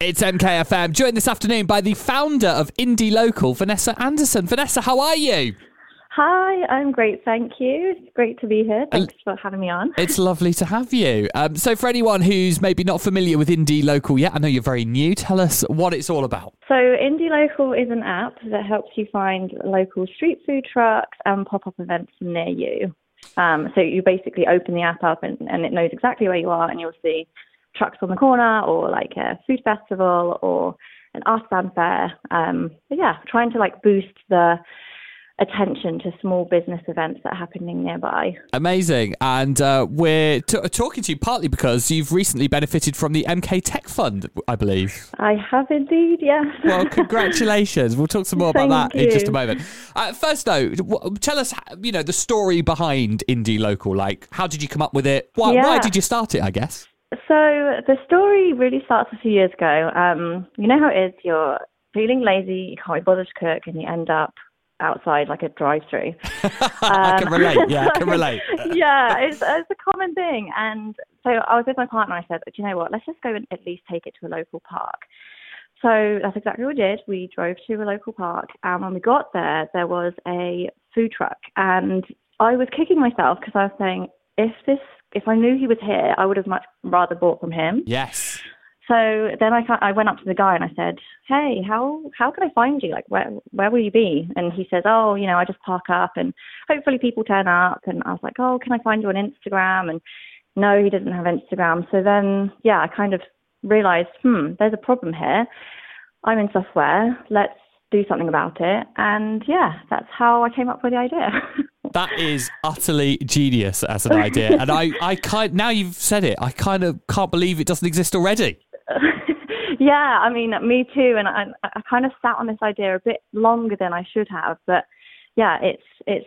It's MKFM, joined this afternoon by the founder of Indie Local, Vanessa Anderson. Vanessa, how are you? Hi, I'm great, thank you. It's great to be here. Thanks for having me on. It's lovely to have you. So for anyone who's maybe not familiar with Indie Local yet, I know you're very new, tell us what it's all about. So Indie Local is an app that helps you find local street food trucks and pop-up events near you. So you basically open the app up and it knows exactly where you are, and you'll see trucks on the corner or like a food festival or an artisan fair. Trying to boost the attention to small business events that are happening nearby. Amazing. And we're talking to you partly because you've recently benefited from the MK Tech Fund, I believe. I have indeed, yes. Well, congratulations. We'll talk some more about that in just a moment. First, though, tell us, the story behind Indie Local. Like, how did you come up with it? Why did you start it, I guess? So the story really starts a few years ago. You know how it is, you're feeling lazy, you can't be bothered to cook, and you end up outside like a drive-through. I can relate. Yeah, I can relate. Yeah, it's a common thing. And so I was with my partner and I said, do you know what, let's just go and at least take it to a local park. So that's exactly what we did. We drove to a local park, and when we got there, there was a food truck. And I was kicking myself because I was saying, if I knew he was here, I would have much rather bought from him. Yes. So then I went up to the guy and I said, hey, how can I find you? Like, where will you be? And he says, I just park up and hopefully people turn up. And I was like, can I find you on Instagram? And no, he doesn't have Instagram. So then, I kind of realized, there's a problem here. I'm in software. Let's do something about it. And that's how I came up with the idea. That is utterly genius as an idea. And I now you've said it, I kind of can't believe it doesn't exist already. Yeah, I mean, me too. And I kind of sat on this idea a bit longer than I should have. But it's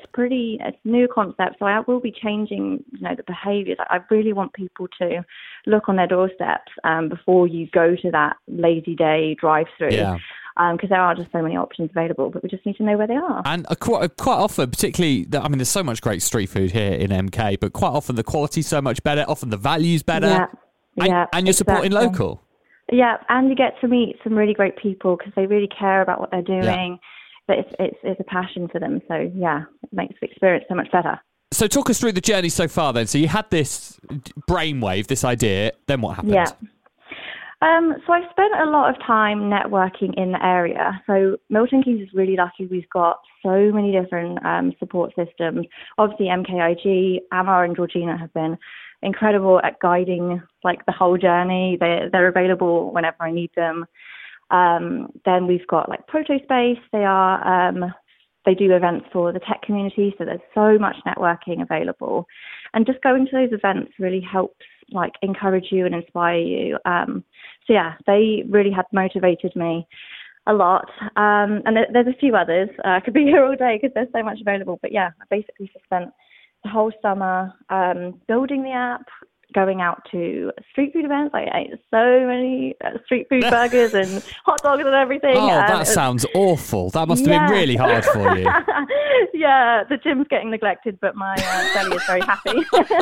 a new concept. So I will be changing, the behaviours. I really want people to look on their doorsteps before you go to that lazy day drive-through. Yeah. Because there are just so many options available, but we just need to know where they are. And quite often, particularly, there's so much great street food here in MK, but quite often the quality's so much better, often the value's better. And you're supporting local. Yeah, and you get to meet some really great people because they really care about what they're doing. But it's a passion for them. So, it makes the experience so much better. So talk us through the journey so far then. So you had this brainwave, this idea, then what happened? Yeah. So I spent a lot of time networking in the area. So Milton Keynes is really lucky. We've got so many different support systems. Obviously, MKIG, Amma and Georgina have been incredible at guiding the whole journey. They're available whenever I need them. Then we've got Protospace. They do events for the tech community. So there's so much networking available. And just going to those events really helps encourage you and inspire you. They really had motivated me a lot. And there's a few others. I could be here all day because there's so much available. But I basically just spent the whole summer building the app, going out to street food events. I ate so many street food burgers and hot dogs and everything. Oh, that sounds awful. That must have been really hard for you. Yeah, the gym's getting neglected, but my belly is very happy.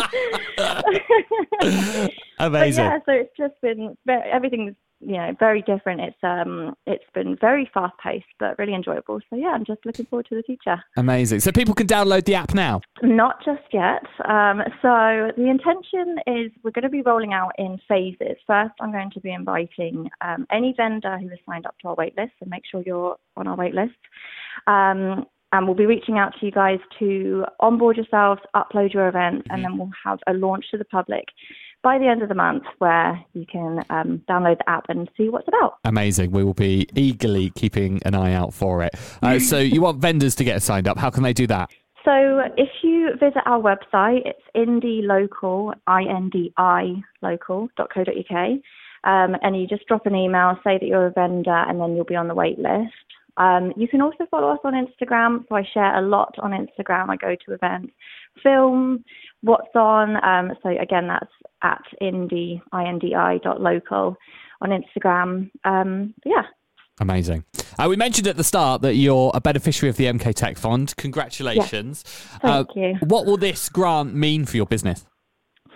Amazing. So it's just been everything's very different. It's been very fast paced, but really enjoyable. So I'm just looking forward to the future. Amazing. So people can download the app now? Not just yet. So the intention is we're going to be rolling out in phases. First, I'm going to be inviting any vendor who has signed up to our wait list, and make sure you're on our wait list. And we'll be reaching out to you guys to onboard yourselves, upload your events, and then we'll have a launch to the public by the end of the month where you can download the app and see what's about. Amazing. We will be eagerly keeping an eye out for it. So you want vendors to get signed up. How can they do that? So if you visit our website, it's indielocal, indilocal.co.uk. And you just drop an email, say that you're a vendor, and then you'll be on the wait list. You can also follow us on Instagram. So I share a lot on Instagram. I go to events, film, what's on. So again, that's at indi.local on Instagram. Amazing. We mentioned at the start that you're a beneficiary of the MK Tech Fund. Congratulations. Thank you. What will this grant mean for your business?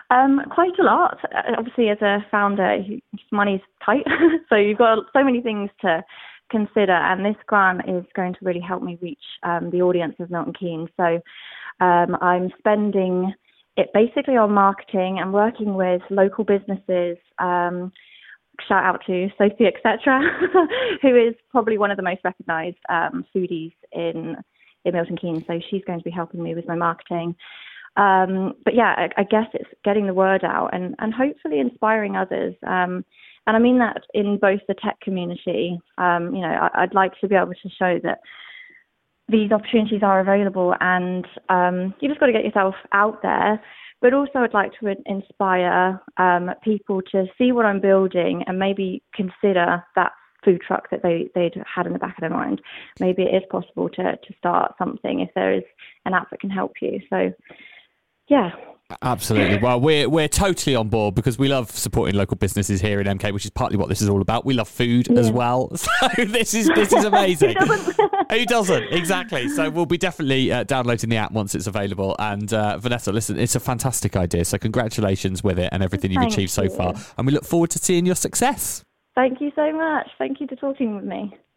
Quite a lot. Obviously, as a founder, money's tight, so you've got so many things to consider, and this grant is going to really help me reach the audience of Milton Keynes. So I'm spending it basically on marketing and working with local businesses. Shout out to Sophie, etc., who is probably one of the most recognised foodies in Milton Keynes. So she's going to be helping me with my marketing. But yeah, I guess it's getting the word out and hopefully inspiring others. And I mean that in both the tech community. I'd like to be able to show that these opportunities are available, and you just got to get yourself out there. But also I'd like to inspire people to see what I'm building and maybe consider that food truck that they'd had in the back of their mind. Maybe it is possible to start something if there is an app that can help you. So, yeah. Absolutely. Well, we're totally on board because we love supporting local businesses here in MK, which is partly what this is all about. We love food as well. So this is amazing. Who doesn't? Exactly. So we'll be definitely downloading the app once it's available. And Vanessa, listen, it's a fantastic idea. So congratulations with it and everything you've achieved so far. And we look forward to seeing your success. Thank you so much. Thank you for talking with me.